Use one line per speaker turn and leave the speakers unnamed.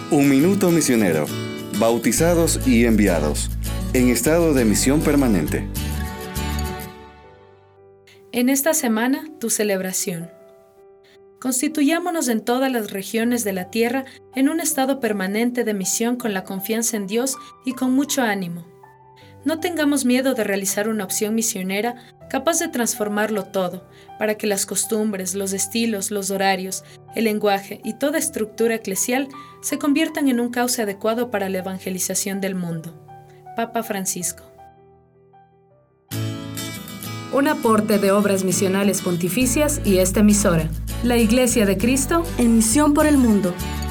Un minuto misionero. Bautizados y enviados. En estado de misión permanente.
En esta semana, tu celebración. Constituyámonos en todas las regiones de la tierra en un estado permanente de misión con la confianza en Dios y con mucho ánimo. No tengamos miedo de realizar una opción misionera capaz de transformarlo todo, para que las costumbres, los estilos, los horarios, el lenguaje y toda estructura eclesial se conviertan en un cauce adecuado para la evangelización del mundo. Papa Francisco.
Un aporte de Obras Misionales Pontificias y esta emisora, la Iglesia de Cristo,
en misión por el mundo.